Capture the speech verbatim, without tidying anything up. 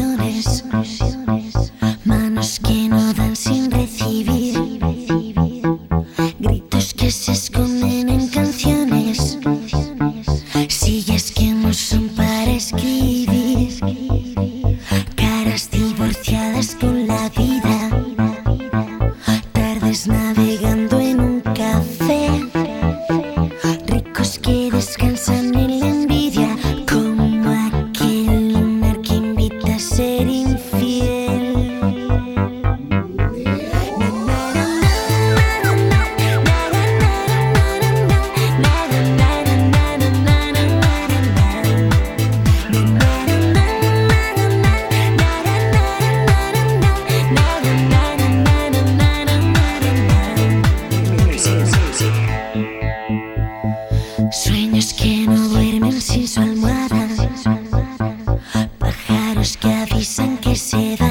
ilusiones, manos que no dan sin recibir, gritos que se esconden en canciones, sillas que no son para escribir, caras divorciadas con la vida, tardes navegando en un café, ricos que descansan en la envidia, como aquel lunar que invita a ser infiel. Sueños que no duermen sin su almohada, pájaros que avisan que se da.